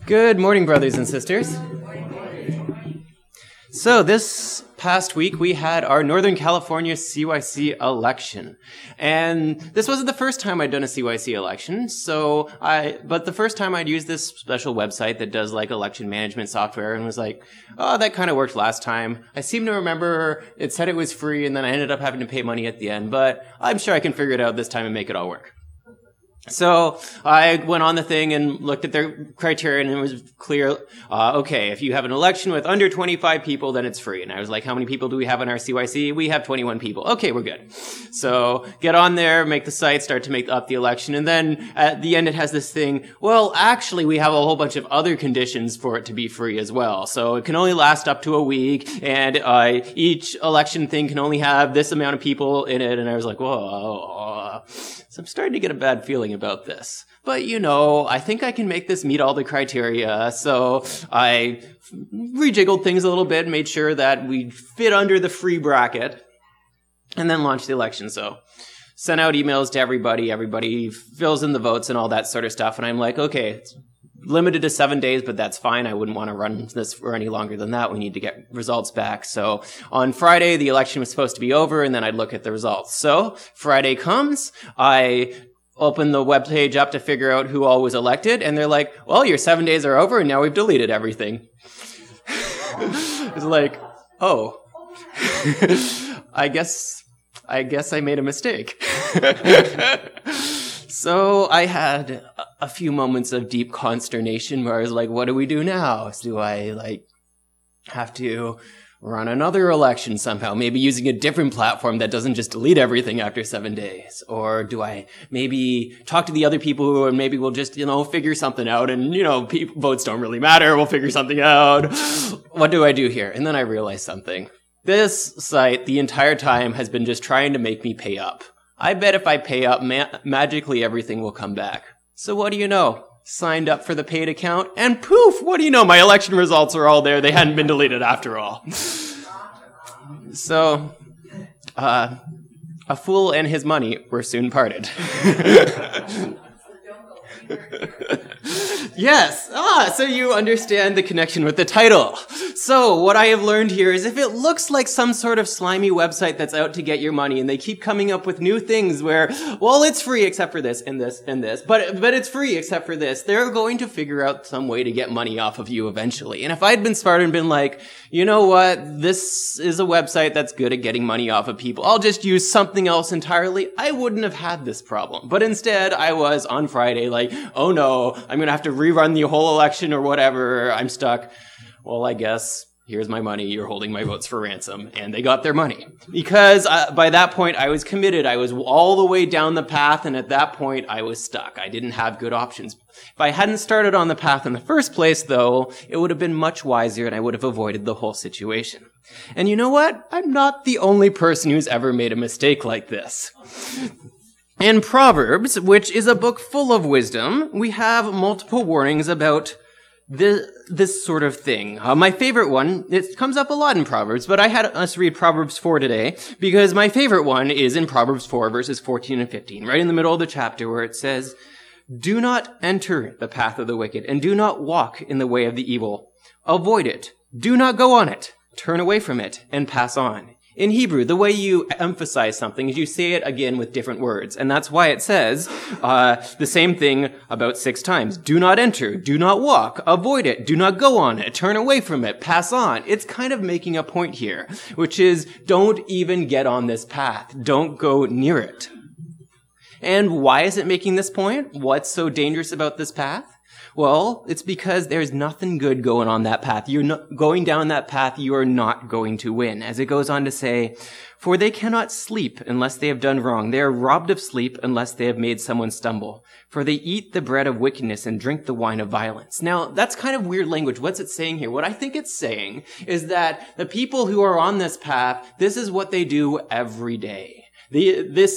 Good morning, brothers and sisters. So this past week, we had our Northern California CYC election. And this wasn't the first time I'd done a CYC election, but the first time I'd used this special website that does like election management software and was like, oh, that kind of worked last time. I seem to remember it said it was free and then I ended up having to pay money at the end, but I'm sure I can figure it out this time and make it all work. So I went on the thing and looked at their criteria, and it was clear, okay, if you have an election with under 25 people, then it's free. And I was like, how many people do we have in our CYC? We have 21 people. Okay, we're good. So get on there, make the site, start to make up the election, and then at the end it has this thing, well, actually we have a whole bunch of other conditions for it to be free as well. So it can only last up to a week, and each election thing can only have this amount of people in it. And I was like, whoa. So I'm starting to get a bad feeling about this. But, I think I can make this meet all the criteria. So I rejiggled things a little bit, made sure that we fit under the free bracket, and then launched the election. So sent out emails to everybody fills in the votes and all that sort of stuff. And I'm like, okay, it's limited to 7 days, but that's fine. I wouldn't want to run this for any longer than that. We need to get results back. So on Friday, the election was supposed to be over, and then I'd look at the results. So Friday comes, I open the webpage up to figure out who all was elected, and they're like, well, your 7 days are over, and now we've deleted everything. It's like, oh, I guess I made a mistake. So I had a few moments of deep consternation where I was like, what do we do now? Do I have to run another election somehow, maybe using a different platform that doesn't just delete everything after 7 days? Or do I maybe talk to the other people and maybe we'll just, figure something out and, votes don't really matter. We'll figure something out. What do I do here? And then I realized something. This site the entire time has been just trying to make me pay up. I bet if I pay up, magically everything will come back. So what do you know? Signed up for the paid account, and poof, what do you know? My election results are all there. They hadn't been deleted after all. So, a fool and his money were soon parted. Yes. So you understand the connection with the title. So what I have learned here is if it looks like some sort of slimy website that's out to get your money and they keep coming up with new things where, well, it's free except for this and this and this, but it's free except for this, they're going to figure out some way to get money off of you eventually. And if I'd been smart and been like, you know what, this is a website that's good at getting money off of people, I'll just use something else entirely, I wouldn't have had this problem. But instead, I was on Friday like, oh no, I'm going to have to rerun the whole election or whatever. I'm stuck. Well, I guess here's my money. You're holding my votes for ransom. And they got their money. Because by that point, I was committed. I was all the way down the path. And at that point, I was stuck. I didn't have good options. If I hadn't started on the path in the first place, though, it would have been much wiser and I would have avoided the whole situation. And you know what? I'm not the only person who's ever made a mistake like this. In Proverbs, which is a book full of wisdom, we have multiple warnings about this sort of thing. My favorite one, it comes up a lot in Proverbs, but I had us read Proverbs 4 today because my favorite one is in Proverbs 4, verses 14 and 15, right in the middle of the chapter where it says, do not enter the path of the wicked and do not walk in the way of the evil. Avoid it. Do not go on it. Turn away from it and pass on. In Hebrew, the way you emphasize something is you say it again with different words. And that's why it says the same thing about 6 times. Do not enter. Do not walk. Avoid it. Do not go on it. Turn away from it. Pass on. It's kind of making a point here, which is don't even get on this path. Don't go near it. And why is it making this point? What's so dangerous about this path? Well, it's because there's nothing good going on that path. You're not going down that path, you are not going to win. As it goes on to say, for they cannot sleep unless they have done wrong. They are robbed of sleep unless they have made someone stumble. For they eat the bread of wickedness and drink the wine of violence. Now, that's kind of weird language. What's it saying here? What I think it's saying is that the people who are on this path, this is what they do every day. This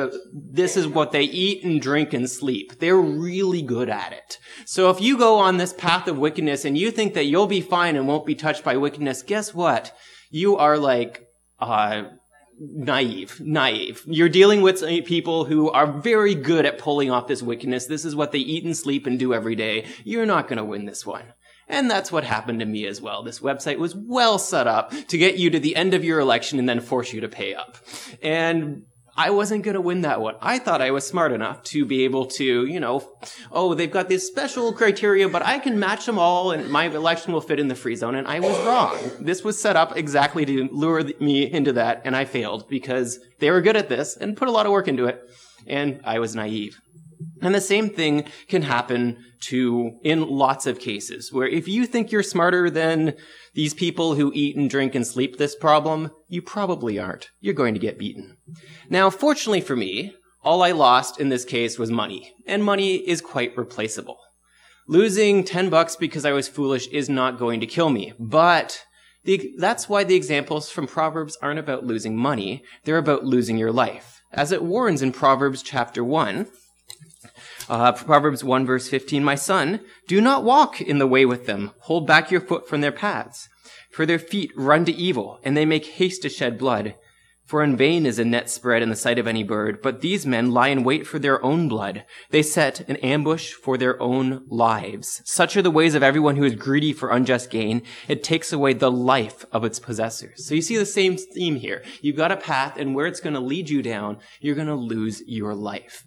is what they eat and drink and sleep. They're really good at it. So if you go on this path of wickedness and you think that you'll be fine and won't be touched by wickedness, guess what? You are like, naive. You're dealing with people who are very good at pulling off this wickedness. This is what they eat and sleep and do every day. You're not going to win this one. And that's what happened to me as well. This website was well set up to get you to the end of your election and then force you to pay up. And I wasn't going to win that one. I thought I was smart enough to be able to, they've got this special criteria, but I can match them all and my election will fit in the free zone. And I was wrong. This was set up exactly to lure me into that, and I failed because they were good at this and put a lot of work into it, and I was naive. And the same thing can happen in lots of cases, where if you think you're smarter than these people who eat and drink and sleep this problem, you probably aren't. You're going to get beaten. Now, fortunately for me, all I lost in this case was money, and money is quite replaceable. Losing $10 because I was foolish is not going to kill me, but that's why the examples from Proverbs aren't about losing money, they're about losing your life. As it warns in Proverbs chapter 1, Proverbs 1 verse 15, "My son, do not walk in the way with them. Hold back your foot from their paths. For their feet run to evil, and they make haste to shed blood. For in vain is a net spread in the sight of any bird, but these men lie in wait for their own blood. They set an ambush for their own lives. Such are the ways of everyone who is greedy for unjust gain. It takes away the life of its possessors." So you see the same theme here. You've got a path, and where it's going to lead you down, you're going to lose your life.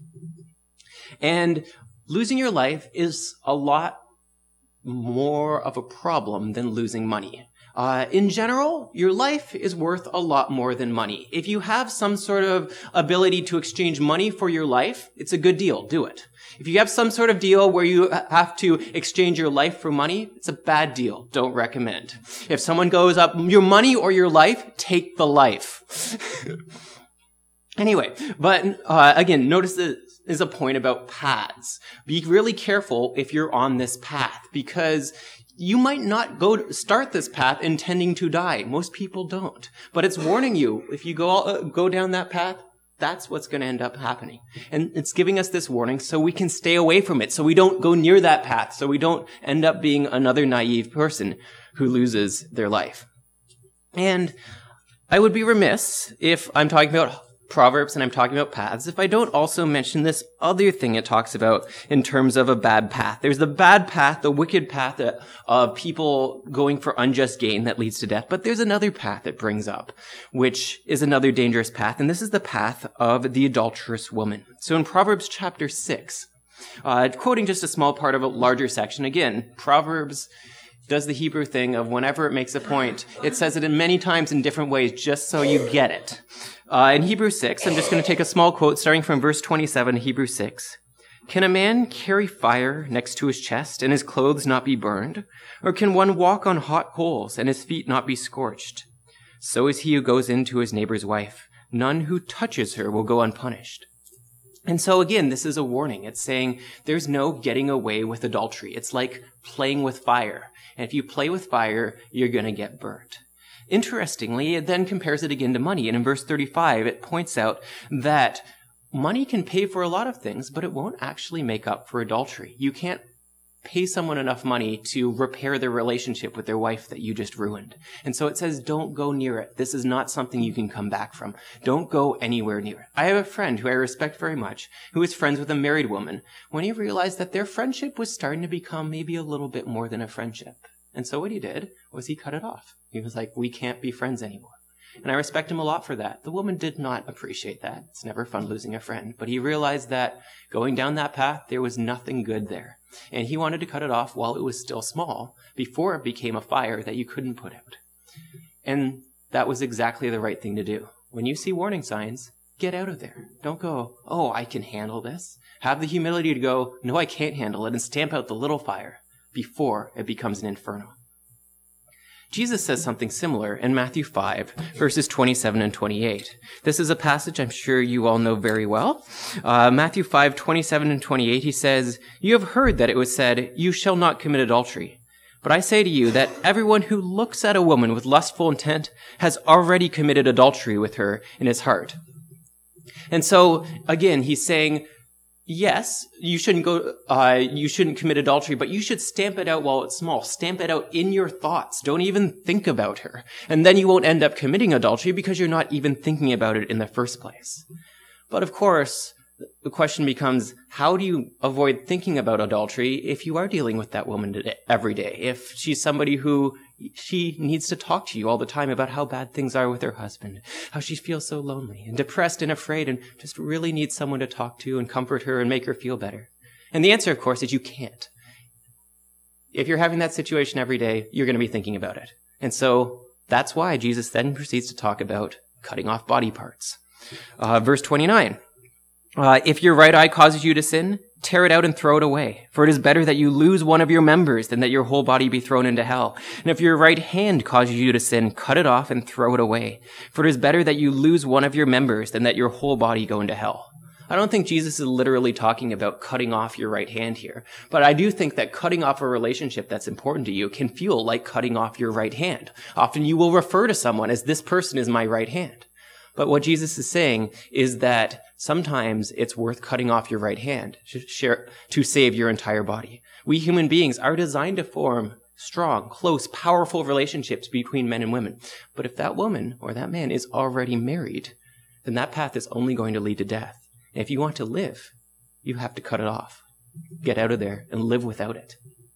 And losing your life is a lot more of a problem than losing money. In general, your life is worth a lot more than money. If you have some sort of ability to exchange money for your life, it's a good deal. Do it. If you have some sort of deal where you have to exchange your life for money, it's a bad deal. Don't recommend. If someone goes up, your money or your life, take the life. Anyway, but again, notice this is a point about paths. Be really careful if you're on this path, because you might not start this path intending to die. Most people don't. But it's warning you, if you go down that path, that's what's going to end up happening. And it's giving us this warning so we can stay away from it, so we don't go near that path, so we don't end up being another naive person who loses their life. And I would be remiss if I'm talking about Proverbs and I'm talking about paths if I don't also mention this other thing it talks about in terms of a bad path. There's the bad path, the wicked path of people going for unjust gain that leads to death. But there's another path it brings up, which is another dangerous path. And this is the path of the adulterous woman. So in Proverbs chapter 6, quoting just a small part of a larger section, again, Proverbs does the Hebrew thing of whenever it makes a point, it says it in many times in different ways just so you get it. In Hebrews 6, I'm just going to take a small quote starting from verse 27, Hebrews 6. "Can a man carry fire next to his chest and his clothes not be burned? Or can one walk on hot coals and his feet not be scorched? So is he who goes in to his neighbor's wife. None who touches her will go unpunished." And so again, this is a warning. It's saying there's no getting away with adultery. It's like playing with fire. And if you play with fire, you're going to get burnt. Interestingly, it then compares it again to money. And in verse 35, it points out that money can pay for a lot of things, but it won't actually make up for adultery. You can't pay someone enough money to repair their relationship with their wife that you just ruined. And so it says, don't go near it. This is not something you can come back from. Don't go anywhere near it. I have a friend who I respect very much, who is friends with a married woman, when he realized that their friendship was starting to become maybe a little bit more than a friendship. And so what he did was he cut it off. He was like, we can't be friends anymore. And I respect him a lot for that. The woman did not appreciate that. It's never fun losing a friend. But he realized that going down that path, there was nothing good there. And he wanted to cut it off while it was still small, before it became a fire that you couldn't put out. And that was exactly the right thing to do. When you see warning signs, get out of there. Don't go, oh, I can handle this. Have the humility to go, no, I can't handle it, and stamp out the little fire before it becomes an inferno. Jesus says something similar in Matthew 5, verses 27 and 28. This is a passage I'm sure you all know very well. Matthew 5, 27 and 28, he says, "You have heard that it was said, 'You shall not commit adultery.' But I say to you that everyone who looks at a woman with lustful intent has already committed adultery with her in his heart." And so, again, he's saying, yes, you shouldn't commit adultery, but you should stamp it out while it's small. Stamp it out in your thoughts. Don't even think about her. And then you won't end up committing adultery because you're not even thinking about it in the first place. But of course, the question becomes, how do you avoid thinking about adultery if you are dealing with that woman every day? If she's somebody who she needs to talk to you all the time about how bad things are with her husband, how she feels so lonely and depressed and afraid and just really needs someone to talk to and comfort her and make her feel better. And the answer, of course, is you can't. If you're having that situation every day, you're going to be thinking about it. And so that's why Jesus then proceeds to talk about cutting off body parts. Verse 29. If your right eye causes you to sin, tear it out and throw it away. For it is better that you lose one of your members than that your whole body be thrown into hell. And if your right hand causes you to sin, cut it off and throw it away. For it is better that you lose one of your members than that your whole body go into hell. I don't think Jesus is literally talking about cutting off your right hand here, but I do think that cutting off a relationship that's important to you can feel like cutting off your right hand. Often you will refer to someone as, this person is my right hand. But what Jesus is saying is that sometimes it's worth cutting off your right hand to save your entire body. We human beings are designed to form strong, close, powerful relationships between men and women. But if that woman or that man is already married, then that path is only going to lead to death. And if you want to live, you have to cut it off. Get out of there and live without it.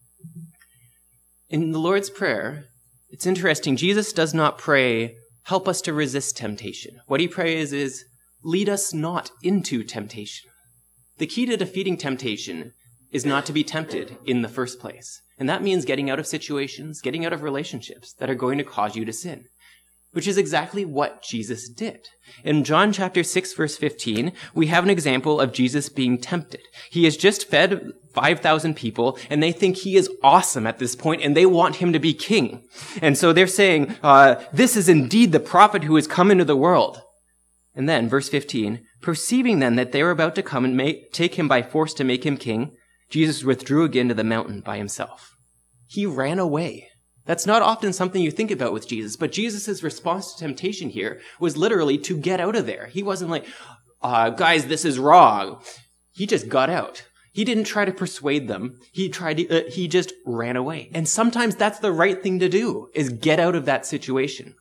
In the Lord's Prayer, it's interesting. Jesus does not pray, help us to resist temptation. What he prays is, lead us not into temptation. The key to defeating temptation is not to be tempted in the first place. And that means getting out of situations, getting out of relationships that are going to cause you to sin, which is exactly what Jesus did. In John chapter 6, verse 15, we have an example of Jesus being tempted. He has just fed 5,000 people, and they think he is awesome at this point, and they want him to be king. And so they're saying, this is indeed the prophet who has come into the world. And then, verse 15, perceiving then that they were about to come and take him by force to make him king, Jesus withdrew again to the mountain by himself. He ran away. That's not often something you think about with Jesus, but Jesus' response to temptation here was literally to get out of there. He wasn't like, guys, this is wrong. He just got out. He didn't try to persuade them. He just ran away. And sometimes that's the right thing to do, is get out of that situation.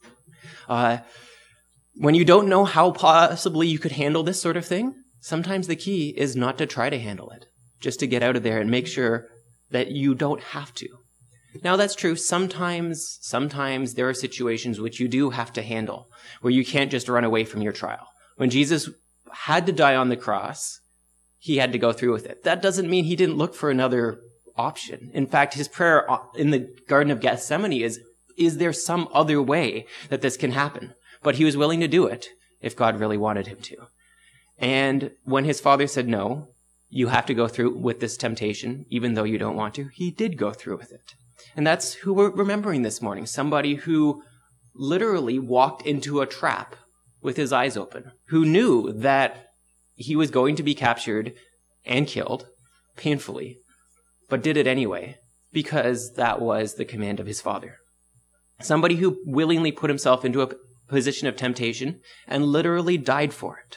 When you don't know how possibly you could handle this sort of thing, sometimes the key is not to try to handle it, just to get out of there and make sure that you don't have to. Now, that's true. Sometimes there are situations which you do have to handle, where you can't just run away from your trial. When Jesus had to die on the cross, he had to go through with it. That doesn't mean he didn't look for another option. In fact, his prayer in the Garden of Gethsemane is there some other way that this can happen? But he was willing to do it if God really wanted him to. And when his Father said, no, you have to go through with this temptation, even though you don't want to, he did go through with it. And that's who we're remembering this morning. Somebody who literally walked into a trap with his eyes open, who knew that he was going to be captured and killed painfully, but did it anyway, because that was the command of his Father. Somebody who willingly put himself into a position of temptation and literally died for it,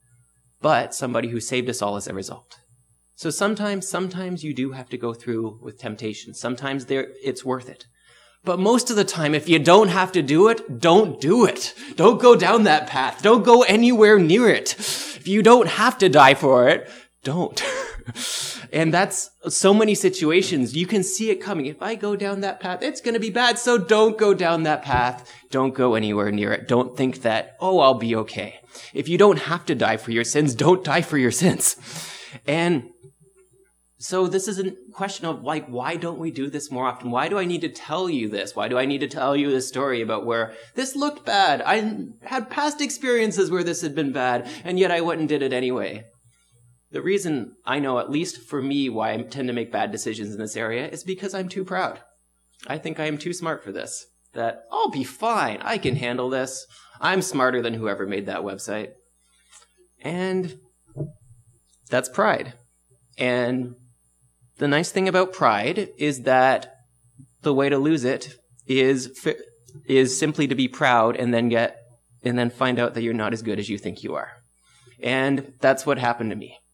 but somebody who saved us all as a result. So sometimes you do have to go through with temptation. Sometimes it's worth it. But most of the time, if you don't have to do it, don't do it. Don't go down that path. Don't go anywhere near it. If you don't have to die for it, don't. And that's so many situations. You can see it coming. If I go down that path, it's going to be bad. So don't go down that path. Don't go anywhere near it. Don't think that, I'll be okay. If you don't have to die for your sins, don't die for your sins. And so this is a question of why don't we do this more often? Why do I need to tell you this? Why do I need to tell you this story about where this looked bad? I had past experiences where this had been bad, and yet I went and did it anyway. The reason I know, at least for me, why I tend to make bad decisions in this area is because I'm too proud. I think I am too smart for this. That I'll be fine. I can handle this. I'm smarter than whoever made that website. And that's pride. And the nice thing about pride is that the way to lose it is simply to be proud and then find out that you're not as good as you think you are. And that's what happened to me.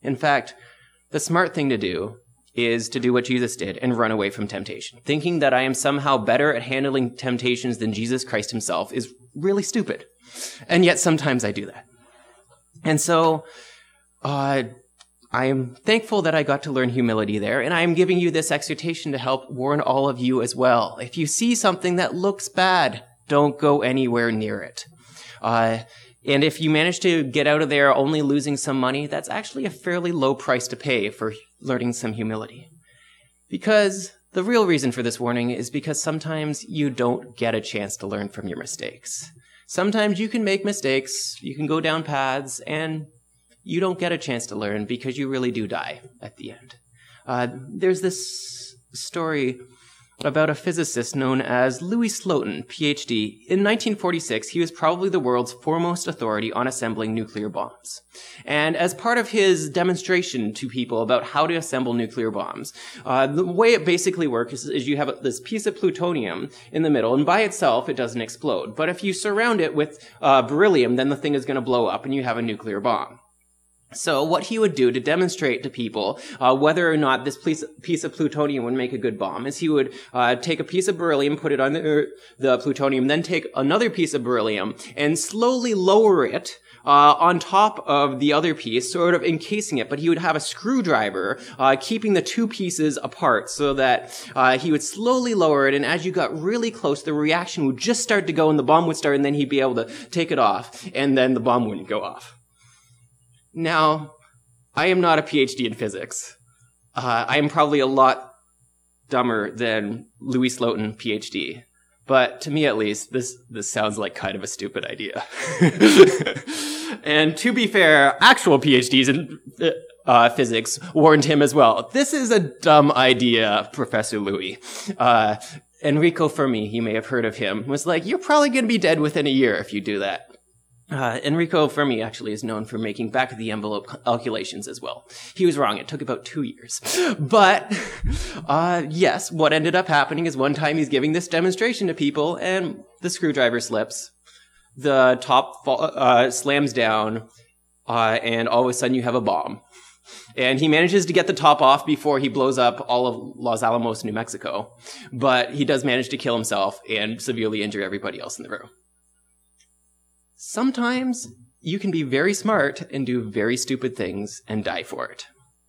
In fact, the smart thing to do is to do what Jesus did and run away from temptation. Thinking that I am somehow better at handling temptations than Jesus Christ himself is really stupid. And yet sometimes I do that. And so I am thankful that I got to learn humility there, and I am giving you this exhortation to help warn all of you as well. If you see something that looks bad, don't go anywhere near it. And if you manage to get out of there only losing some money, that's actually a fairly low price to pay for learning some humility. Because the real reason for this warning is because sometimes you don't get a chance to learn from your mistakes. Sometimes you can make mistakes, you can go down paths, and you don't get a chance to learn because you really do die at the end. There's this story about a physicist known as Louis Slotin, PhD. In 1946, he was probably the world's foremost authority on assembling nuclear bombs. And as part of his demonstration to people about how to assemble nuclear bombs, the way it basically works is you have this piece of plutonium in the middle, and by itself, it doesn't explode. But if you surround it with beryllium, then the thing is going to blow up, and you have a nuclear bomb. So what he would do to demonstrate to people whether or not this piece of plutonium would make a good bomb is he would take a piece of beryllium, put it on the plutonium, then take another piece of beryllium and slowly lower it on top of the other piece, sort of encasing it. But he would have a screwdriver keeping the two pieces apart so that he would slowly lower it, and as you got really close, the reaction would just start to go and the bomb would start, and then he'd be able to take it off, and then the bomb wouldn't go off. Now, I am not a PhD in physics. I am probably a lot dumber than Louis Slotin, PhD. But to me, at least, this sounds like kind of a stupid idea. And to be fair, actual PhDs in physics warned him as well. This is a dumb idea, Professor Louis. Enrico Fermi, you may have heard of him, was like, you're probably going to be dead within a year if you do that. Enrico Fermi actually is known for making back-of-the-envelope calculations as well. He was wrong. It took about 2 years. But, yes, what ended up happening is one time he's giving this demonstration to people, and the screwdriver slips. The top slams down, and all of a sudden you have a bomb. And he manages to get the top off before he blows up all of Los Alamos, New Mexico. But he does manage to kill himself and severely injure everybody else in the room. Sometimes you can be very smart and do very stupid things and die for it.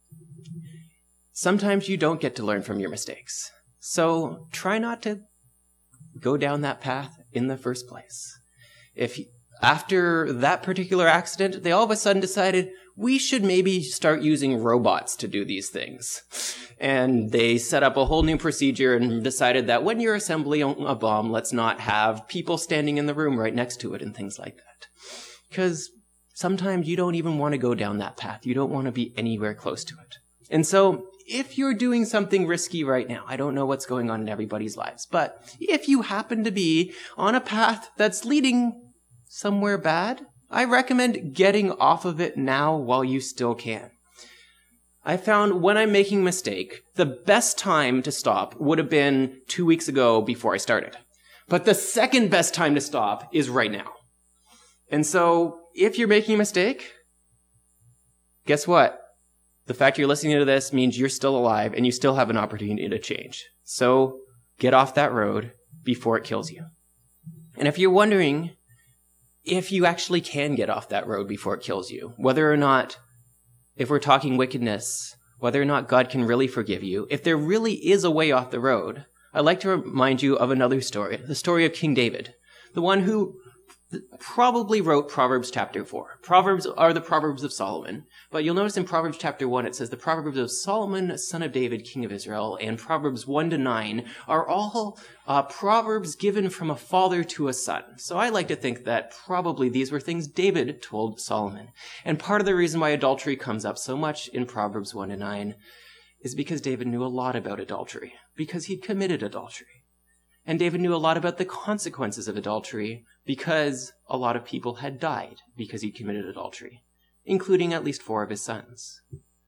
Sometimes you don't get to learn from your mistakes. So try not to go down that path in the first place. If after that particular accident, they all of a sudden decided, we should maybe start using robots to do these things. And they set up a whole new procedure and decided that when you're assembling a bomb, let's not have people standing in the room right next to it and things like that. Because sometimes you don't even want to go down that path. You don't want to be anywhere close to it. And so if you're doing something risky right now, I don't know what's going on in everybody's lives, but if you happen to be on a path that's leading somewhere bad, I recommend getting off of it now while you still can. I found when I'm making a mistake, the best time to stop would have been 2 weeks ago before I started. But the second best time to stop is right now. And so, if you're making a mistake, guess what? The fact you're listening to this means you're still alive and you still have an opportunity to change. So, get off that road before it kills you. And if you're wondering if you actually can get off that road before it kills you, whether or not, if we're talking wickedness, whether or not God can really forgive you, if there really is a way off the road, I'd like to remind you of another story, the story of King David, the one who probably wrote Proverbs chapter 4. Proverbs are the Proverbs of Solomon, but you'll notice in Proverbs chapter 1 it says the Proverbs of Solomon, son of David, king of Israel, and Proverbs 1 to 9 are all proverbs given from a father to a son. So I like to think that probably these were things David told Solomon. And part of the reason why adultery comes up so much in Proverbs 1 to 9 is because David knew a lot about adultery, because he'd committed adultery. And David knew a lot about the consequences of adultery because a lot of people had died because he committed adultery, including at least 4 of his sons.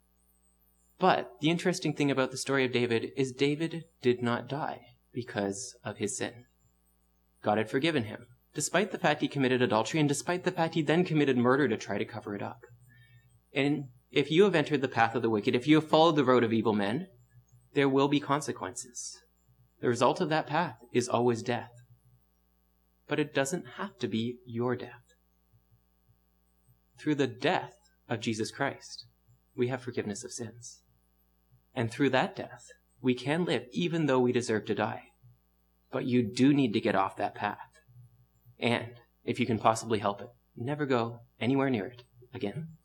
But the interesting thing about the story of David is David did not die because of his sin. God had forgiven him, despite the fact he committed adultery and despite the fact he then committed murder to try to cover it up. And if you have entered the path of the wicked, if you have followed the road of evil men, there will be consequences. The result of that path is always death. But it doesn't have to be your death. Through the death of Jesus Christ, we have forgiveness of sins. And through that death, we can live even though we deserve to die. But you do need to get off that path. And, if you can possibly help it, never go anywhere near it again.